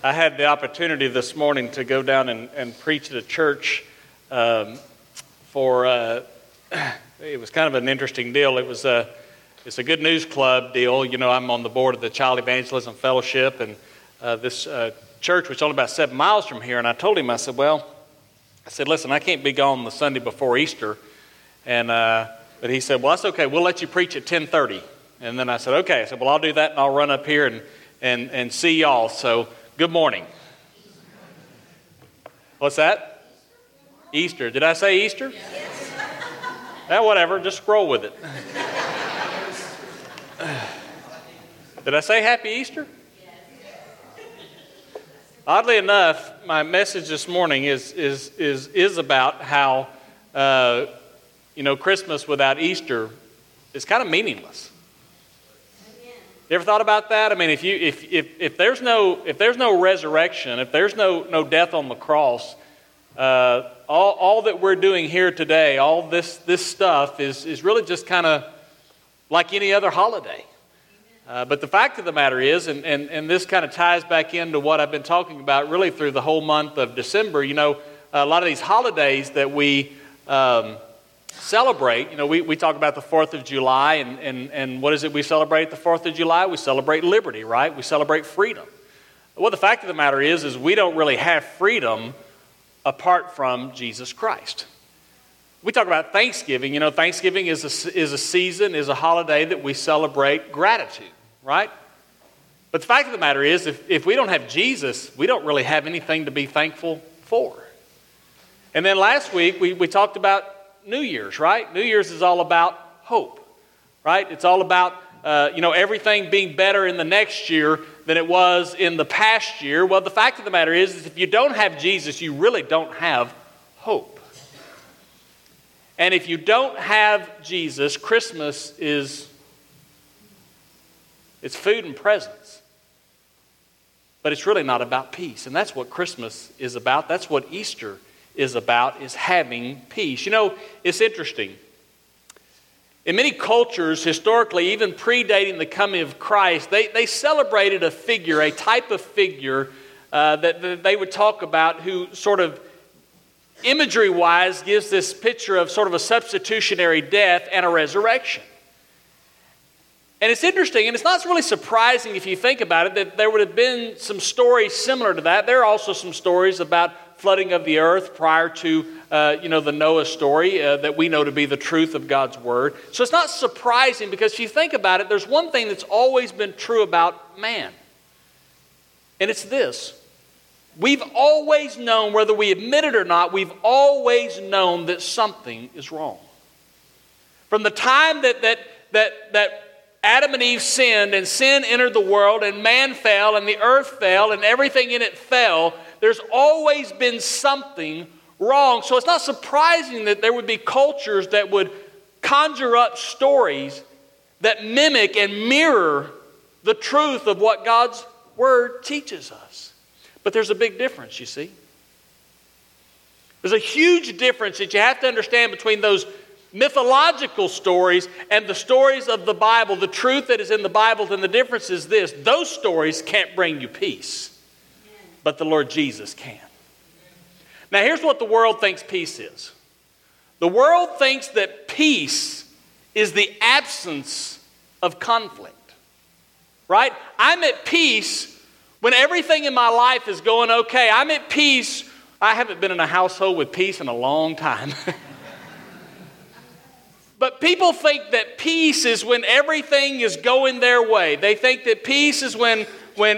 I had the opportunity this morning to go down and preach at a church it was kind of an interesting deal. It's a Good News Club deal. You know, I'm on the board of the Child Evangelism Fellowship, and this church was only about 7 miles from here. And I told him, I said, listen, I can't be gone the Sunday before Easter. And but he said, well, that's okay. We'll let you preach at 10:30. And then I said, okay. I said, well, I'll do that, and I'll run up here and see y'all. So good morning. What's that? Easter. Did I say Easter? Yes. Whatever. Just scroll with it. Did I say Happy Easter? Yes. Oddly enough, my message this morning is about how Christmas without Easter is kind of meaningless. You ever thought about that? I mean, if there's no resurrection, if there's no death on the cross, all that we're doing here today, all this stuff is really just kind of like any other holiday. But the fact of the matter is, and this kind of ties back into what I've been talking about really through the whole month of December. You know, a lot of these holidays that we celebrate, we talk about the 4th of July, and what is it we celebrate the 4th of July? We celebrate liberty, right? We celebrate freedom. Well, the fact of the matter is we don't really have freedom apart from Jesus Christ. We talk about Thanksgiving. You know, Thanksgiving is a season, is a holiday that we celebrate gratitude, right? But the fact of the matter is, if we don't have Jesus, we don't really have anything to be thankful for. And then last week, we talked about New Year's, right? New Year's is all about hope, right? It's all about, everything being better in the next year than it was in the past year. Well, the fact of the matter is if you don't have Jesus, you really don't have hope. And if you don't have Jesus, Christmas it's food and presents. But it's really not about peace. And that's what Christmas is about. That's what Easter is about, is having peace. You know, it's interesting. In many cultures, historically, even predating the coming of Christ, they celebrated a figure, a type of figure that they would talk about who sort of imagery-wise gives this picture of sort of a substitutionary death and a resurrection. And it's interesting, and it's not really surprising if you think about it, that there would have been some stories similar to that. There are also some stories about flooding of the earth prior to, the Noah story that we know to be the truth of God's Word. So it's not surprising because if you think about it, there's one thing that's always been true about man. And it's this. We've always known, whether we admit it or not, we've always known that something is wrong. From the time that Adam and Eve sinned, and sin entered the world, and man fell, and the earth fell, and everything in it fell, there's always been something wrong. So it's not surprising that there would be cultures that would conjure up stories that mimic and mirror the truth of what God's Word teaches us. But there's a big difference, you see. There's a huge difference that you have to understand between those mythological stories and the stories of the Bible, the truth that is in the Bible. And the difference is this: those stories can't bring you peace, but the Lord Jesus can. Now here's what the world thinks peace is. The world thinks that peace is the absence of conflict, right? I'm at peace when everything in my life is going okay. I'm at peace. I haven't been in a household with peace in a long time. But people think that peace is when everything is going their way. They think that peace is when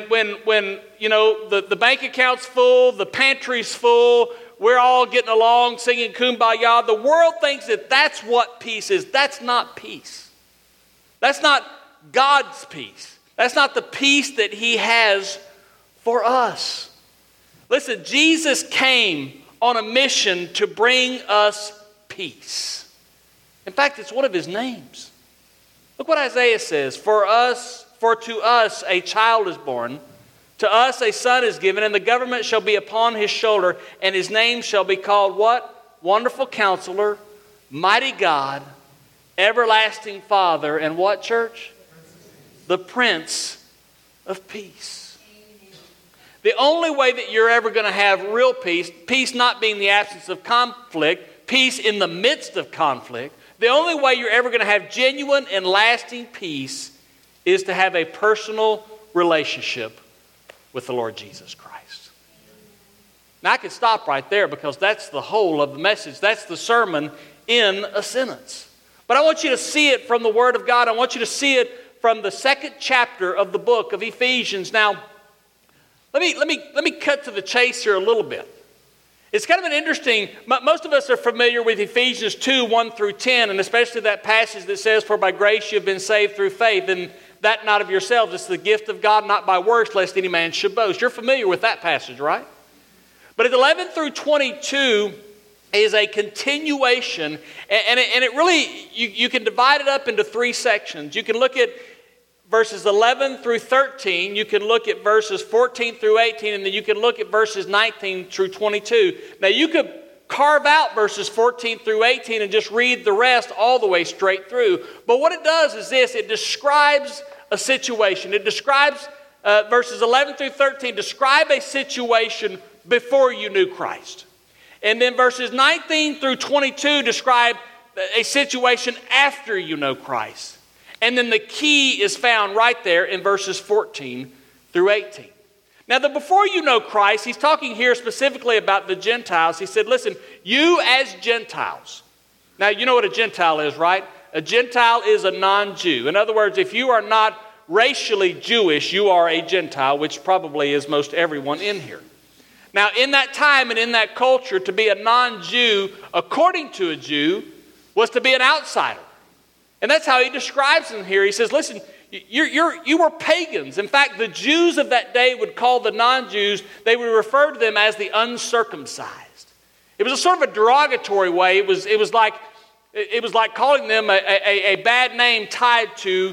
the bank account's full, the pantry's full, we're all getting along singing Kumbaya. The world thinks that that's what peace is. That's not peace. That's not God's peace. That's not the peace that He has for us. Listen, Jesus came on a mission to bring us peace. In fact, it's one of His names. Look what Isaiah says. For to us a child is born, to us a son is given, and the government shall be upon His shoulder, and His name shall be called what? Wonderful Counselor, Mighty God, Everlasting Father, and what, church? The Prince of Peace. The only way that you're ever going to have real peace, peace not being the absence of conflict, peace in the midst of conflict, the only way you're ever going to have genuine and lasting peace is to have a personal relationship with the Lord Jesus Christ. Now I could stop right there because that's the whole of the message. That's the sermon in a sentence. But I want you to see it from the Word of God. I want you to see it from the 2nd chapter of the book of Ephesians. Now, let me cut to the chase here a little bit. It's kind of an interesting, most of us are familiar with Ephesians 2, 1 through 10, and especially that passage that says, "For by grace you have been saved through faith, and that not of yourselves, it's the gift of God, not by works, lest any man should boast." You're familiar with that passage, right? But at 11 through 22 is a continuation, and it really, you can divide it up into 3 sections. You can look at verses 11 through 13, you can look at verses 14 through 18, and then you can look at verses 19 through 22. Now you could carve out verses 14 through 18 and just read the rest all the way straight through. But what it does is this: it describes a situation. It describes, verses 11 through 13, describe a situation before you knew Christ. And then verses 19 through 22 describe a situation after you know Christ. And then the key is found right there in verses 14 through 18. Now, the before you know Christ, he's talking here specifically about the Gentiles. He said, listen, you as Gentiles. Now, you know what a Gentile is, right? A Gentile is a non-Jew. In other words, if you are not racially Jewish, you are a Gentile, which probably is most everyone in here. Now, in that time and in that culture, to be a non-Jew, according to a Jew, was to be an outsider. And that's how he describes them here. He says, listen, you were pagans. In fact, the Jews of that day would call the non-Jews, they would refer to them as the uncircumcised. It was a sort of a derogatory way. It was like calling them a bad name tied to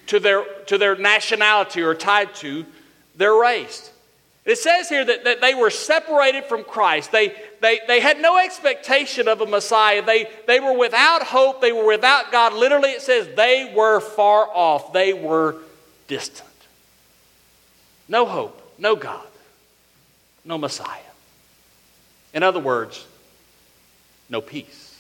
their nationality or tied to their race. It says here that they were separated from Christ. They had no expectation of a Messiah. They were without hope. They were without God. Literally, it says they were far off. They were distant. No hope, no God, no Messiah. In other words, no peace.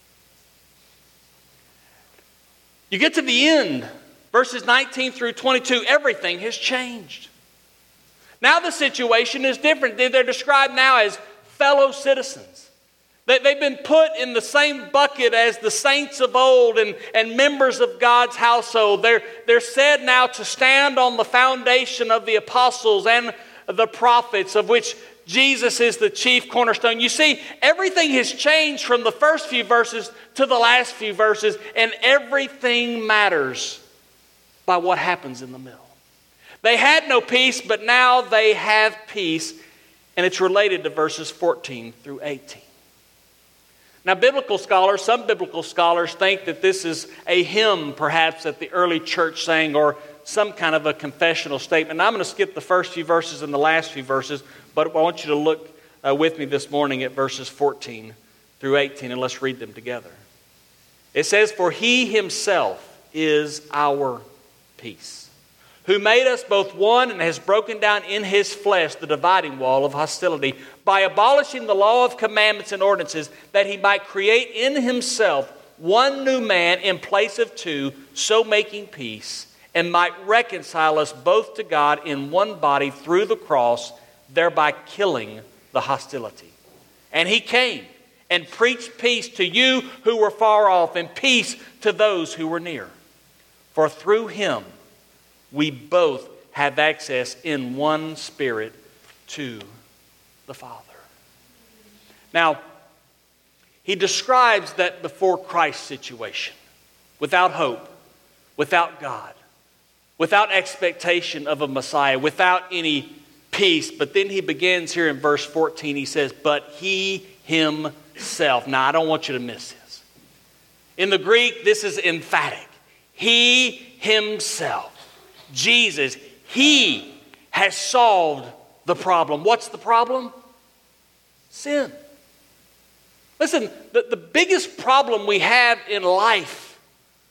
You get to the end, verses 19 through 22, everything has changed. Now the situation is different. They're described now as fellow citizens. They've been put in the same bucket as the saints of old and members of God's household. They're said now to stand on the foundation of the apostles and the prophets, of which Jesus is the chief cornerstone. You see, everything has changed from the first few verses to the last few verses, and everything matters by what happens in the middle. They had no peace, but now they have peace, and it's related to verses 14 through 18. Now, some biblical scholars think that this is a hymn, perhaps, that the early church sang, or some kind of a confessional statement. Now, I'm going to skip the first few verses and the last few verses, but I want you to look with me this morning at verses 14 through 18, and let's read them together. It says, "For he himself is our peace, who made us both one and has broken down in his flesh the dividing wall of hostility, by abolishing the law of commandments and ordinances, that he might create in himself one new man in place of two, so making peace, and might reconcile us both to God in one body through the cross, thereby killing the hostility. And he came and preached peace to you who were far off, and peace to those who were near. For through him we both have access in one Spirit to the Father." Now, he describes that before Christ situation, without hope, without God, without expectation of a Messiah, without any peace. But then he begins here in verse 14, he says, "But he himself." Now, I don't want you to miss this. In the Greek, this is emphatic. He himself. Jesus, he has solved the problem. What's the problem? Sin. Listen, the biggest problem we have in life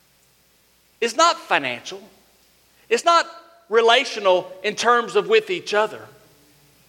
is not financial. It's not relational in terms of with each other.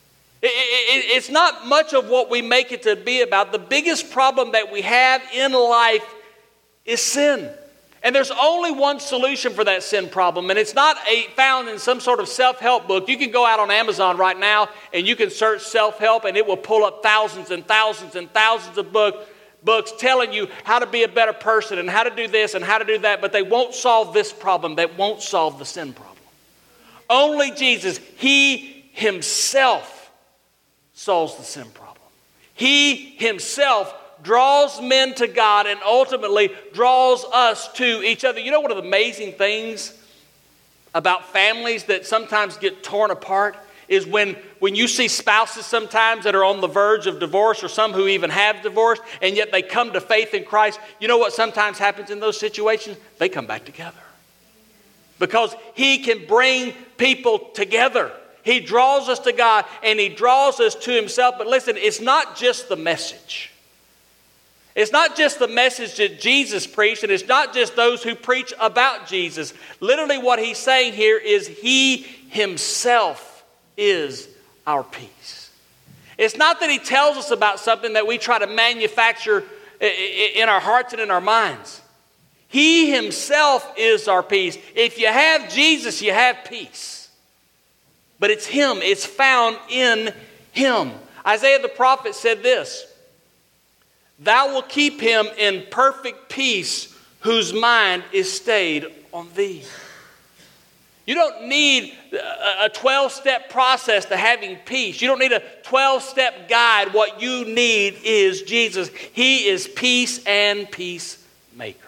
It's not much of what we make it to be about. The biggest problem that we have in life is sin. And there's only one solution for that sin problem, and it's not found in some sort of self-help book. You can go out on Amazon right now, and you can search self-help, and it will pull up thousands and thousands and thousands of books telling you how to be a better person and how to do this and how to do that, but they won't solve this problem. They won't solve the sin problem. Only Jesus, He Himself solves the sin problem. He Himself draws men to God and ultimately draws us to each other. You know, one of the amazing things about families that sometimes get torn apart is when you see spouses sometimes that are on the verge of divorce, or some who even have divorced, and yet they come to faith in Christ. You know what sometimes happens in those situations? They come back together. Because He can bring people together. He draws us to God and He draws us to Himself. But listen, it's not just the message. It's not just the message that Jesus preached, and it's not just those who preach about Jesus. Literally what He's saying here is He Himself is our peace. It's not that He tells us about something that we try to manufacture in our hearts and in our minds. He Himself is our peace. If you have Jesus, you have peace. But it's Him. It's found in Him. Isaiah the prophet said this: "Thou wilt keep him in perfect peace, whose mind is stayed on Thee." You don't need a 12-step process to having peace. You don't need a 12-step guide. What you need is Jesus. He is peace and peacemaker.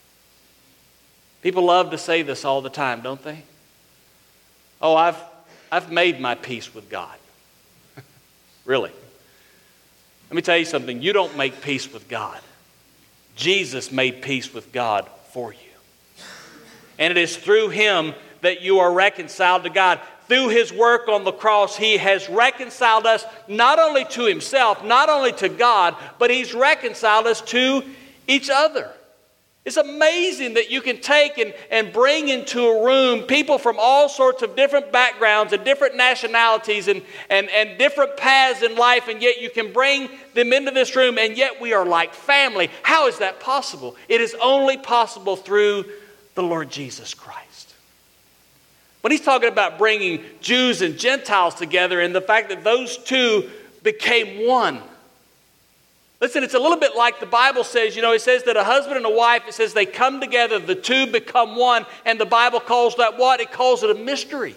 People love to say this all the time, don't they? Oh, I've made my peace with God. Really? Let me tell you something. You don't make peace with God. Jesus made peace with God for you. And it is through Him that you are reconciled to God. Through His work on the cross, He has reconciled us not only to Himself, not only to God, but He's reconciled us to each other. It's amazing that you can take and bring into a room people from all sorts of different backgrounds and different nationalities and different paths in life, and yet you can bring them into this room, and yet we are like family. How is that possible? It is only possible through the Lord Jesus Christ. When He's talking about bringing Jews and Gentiles together and the fact that those two became one. Listen, it's a little bit like the Bible says, it says that a husband and a wife, it says they come together, the two become one, and the Bible calls that what? It calls it a mystery.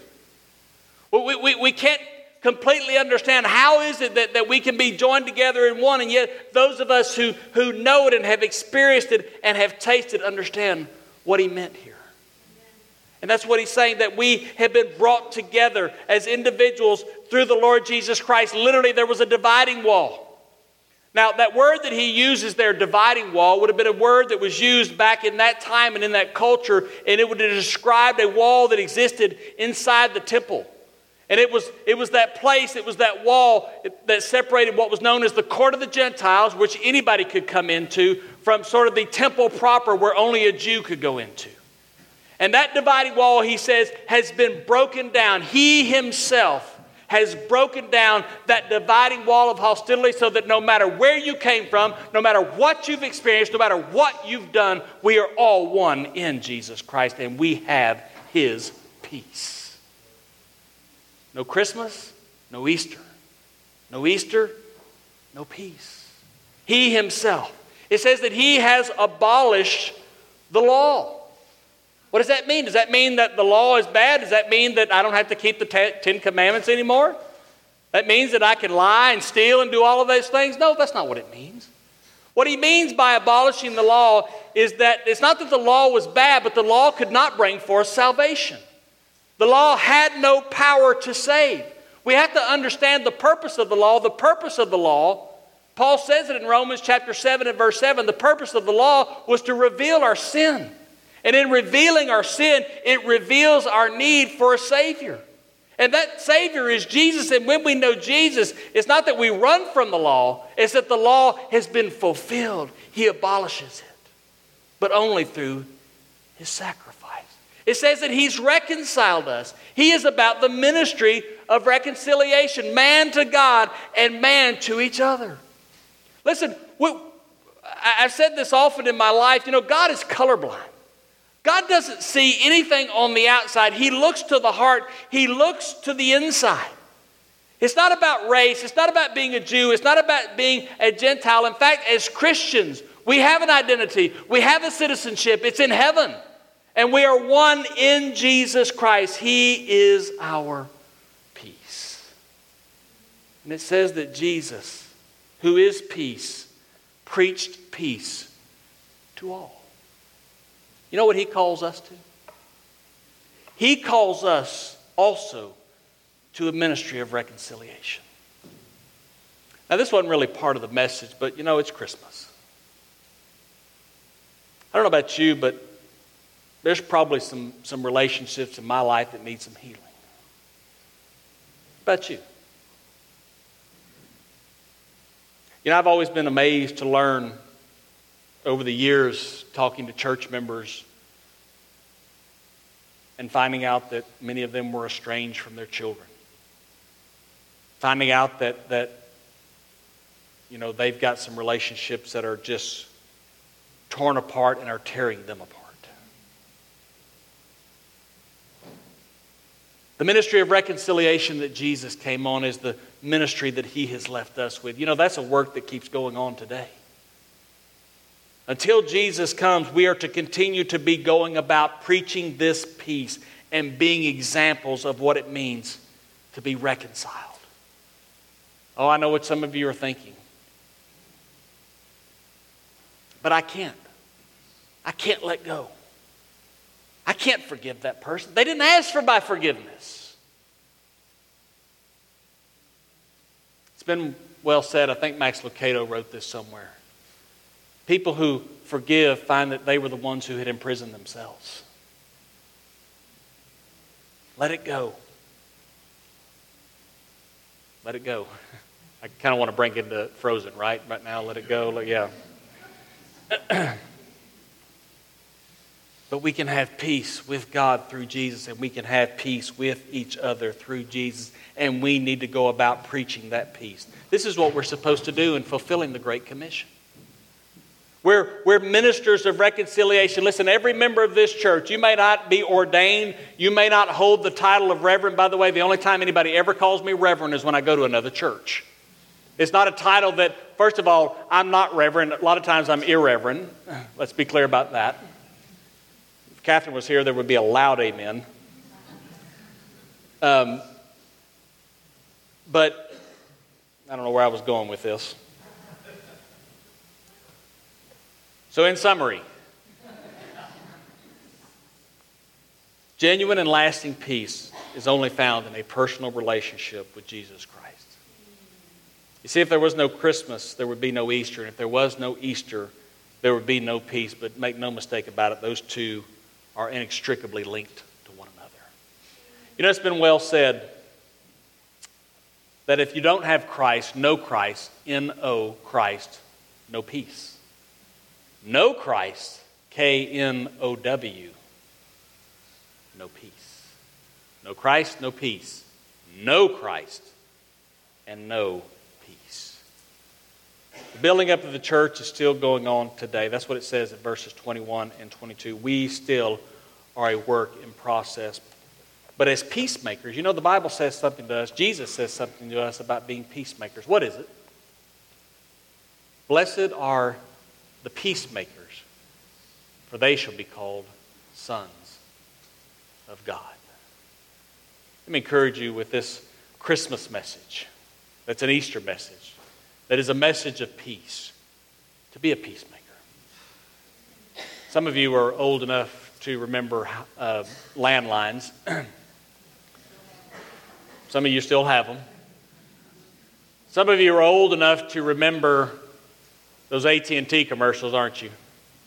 We can't completely understand how is it that we can be joined together in one, and yet those of us who know it and have experienced it and have tasted understand what He meant here. And that's what He's saying, that we have been brought together as individuals through the Lord Jesus Christ. Literally, there was a dividing wall. Now, that word that He uses there, dividing wall, would have been a word that was used back in that time and in that culture, and it would have described a wall that existed inside the temple. And it was that place, it was that wall that separated what was known as the court of the Gentiles, which anybody could come into, from sort of the temple proper where only a Jew could go into. And that dividing wall, He says, has been broken down. He Himself has broken down that dividing wall of hostility so that no matter where you came from, no matter what you've experienced, no matter what you've done, we are all one in Jesus Christ, and we have His peace. No Christmas, no Easter. No Easter, no peace. He Himself. It says that He has abolished the law. What does that mean? Does that mean that the law is bad? Does that mean that I don't have to keep the 10 Commandments anymore? That means that I can lie and steal and do all of those things? No, that's not what it means. What He means by abolishing the law is that it's not that the law was bad, but the law could not bring forth salvation. The law had no power to save. We have to understand the purpose of the law. The purpose of the law, Paul says it in Romans chapter 7 and verse 7, the purpose of the law was to reveal our sin. And in revealing our sin, it reveals our need for a Savior. And that Savior is Jesus. And when we know Jesus, it's not that we run from the law. It's that the law has been fulfilled. He abolishes it. But only through His sacrifice. It says that He's reconciled us. He is about the ministry of reconciliation, man to God and man to each other. Listen, I've said this often in my life, God is colorblind. God doesn't see anything on the outside. He looks to the heart. He looks to the inside. It's not about race. It's not about being a Jew. It's not about being a Gentile. In fact, as Christians, we have an identity. We have a citizenship. It's in heaven. And we are one in Jesus Christ. He is our peace. And it says that Jesus, who is peace, preached peace to all. You know what he calls us to? He calls us also to a ministry of reconciliation. Now, this wasn't really part of the message, but it's Christmas. I don't know about you, but there's probably some relationships in my life that need some healing. What about you? I've always been amazed to learn over the years, talking to church members and finding out that many of them were estranged from their children. Finding out that they've got some relationships that are just torn apart and are tearing them apart. The ministry of reconciliation that Jesus came on is the ministry that he has left us with. That's a work that keeps going on today. Until Jesus comes, we are to continue to be going about preaching this peace and being examples of what it means to be reconciled. Oh, I know what some of you are thinking. But I can't. I can't let go. I can't forgive that person. They didn't ask for my forgiveness. It's been well said. I think Max Lucado wrote this somewhere. People who forgive find that they were the ones who had imprisoned themselves. Let it go. Let it go. I kind of want to bring it into Frozen, right? Right now, let it go. Yeah. But we can have peace with God through Jesus, and we can have peace with each other through Jesus, and we need to go about preaching that peace. This is what we're supposed to do in fulfilling the Great Commission. We're ministers of reconciliation. Listen, every member of this church, you may not be ordained, you may not hold the title of reverend. By the way, the only time anybody ever calls me reverend is when I go to another church. It's not a title that, first of all, I'm not reverend. A lot of times I'm irreverent. Let's be clear about that. If Catherine was here, there would be a loud amen. But I don't know where I was going with this. So in summary, genuine and lasting peace is only found in a personal relationship with Jesus Christ. You see, if there was no Christmas, there would be no Easter. And if there was no Easter, there would be no peace. But make no mistake about it, those two are inextricably linked to one another. It's been well said that if you don't have Christ, no Christ, N-O, Christ, no peace. No Christ, K-N-O-W, no peace. No Christ, no peace. No Christ, and no peace. The building up of the church is still going on today. That's what it says in verses 21 and 22. We still are a work in process. But as peacemakers, the Bible says something to us. Jesus says something to us about being peacemakers. What is it? Blessed are the peacemakers, for they shall be called sons of God. Let me encourage you with this Christmas message. That's an Easter message. That is a message of peace. To be a peacemaker. Some of you are old enough to remember landlines. Some of you still have them. Some of you are old enough to remember those AT&T commercials, aren't you?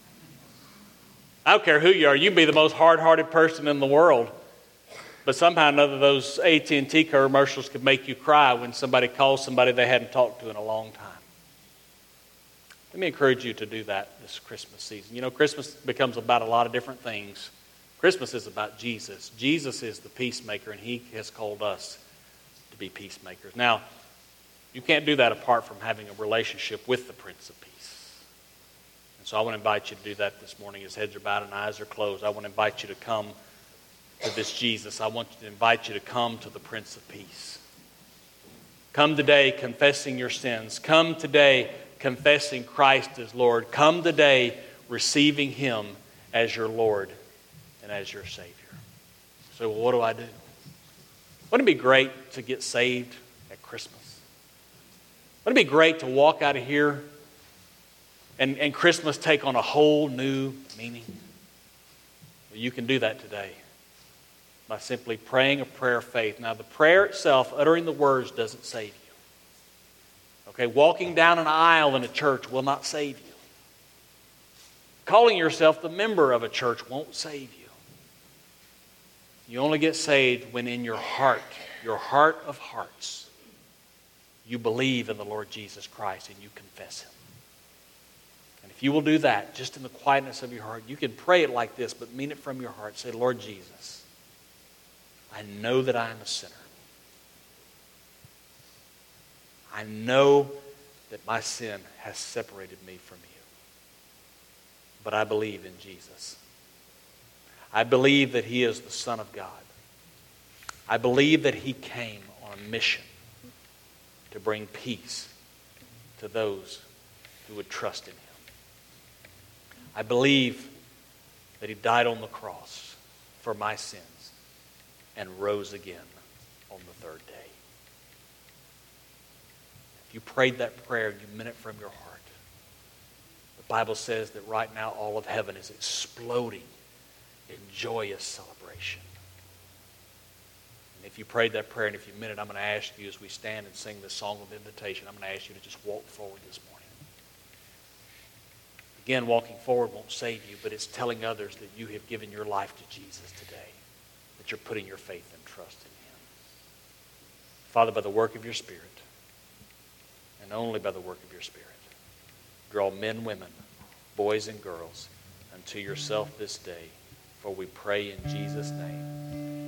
I don't care who you are. You can be the most hard-hearted person in the world. But somehow or another, those AT&T commercials could make you cry when somebody calls somebody they hadn't talked to in a long time. Let me encourage you to do that this Christmas season. Christmas becomes about a lot of different things. Christmas is about Jesus. Jesus is the peacemaker, and he has called us be peacemakers. Now, you can't do that apart from having a relationship with the Prince of Peace. And so I want to invite you to do that this morning as heads are bowed and eyes are closed. I want to invite you to come to this Jesus. I want to invite you to come to the Prince of Peace. Come today confessing your sins. Come today confessing Christ as Lord. Come today receiving Him as your Lord and as your Savior. So, well, what do I do? Wouldn't it be great to get saved at Christmas? Wouldn't it be great to walk out of here and Christmas take on a whole new meaning? Well, you can do that today by simply praying a prayer of faith. Now, the prayer itself, uttering the words, doesn't save you. Okay, walking down an aisle in a church will not save you. Calling yourself the member of a church won't save you. You only get saved when in your heart of hearts, you believe in the Lord Jesus Christ and you confess Him. And if you will do that, just in the quietness of your heart, you can pray it like this, but mean it from your heart. Say, Lord Jesus, I know that I am a sinner. I know that my sin has separated me from you. But I believe in Jesus. I believe that He is the Son of God. I believe that He came on a mission to bring peace to those who would trust in Him. I believe that He died on the cross for my sins and rose again on the third day. If you prayed that prayer and you meant it from your heart, the Bible says that right now all of heaven is exploding in joyous celebration. And if you prayed that prayer and if you meant it, I'm going to ask you as we stand and sing this song of invitation, I'm going to ask you to just walk forward this morning. Again, walking forward won't save you, but it's telling others that you have given your life to Jesus today, that you're putting your faith and trust in Him. Father, by the work of your Spirit, and only by the work of your Spirit, draw men, women, boys, and girls unto yourself this day, for we pray in Jesus' name.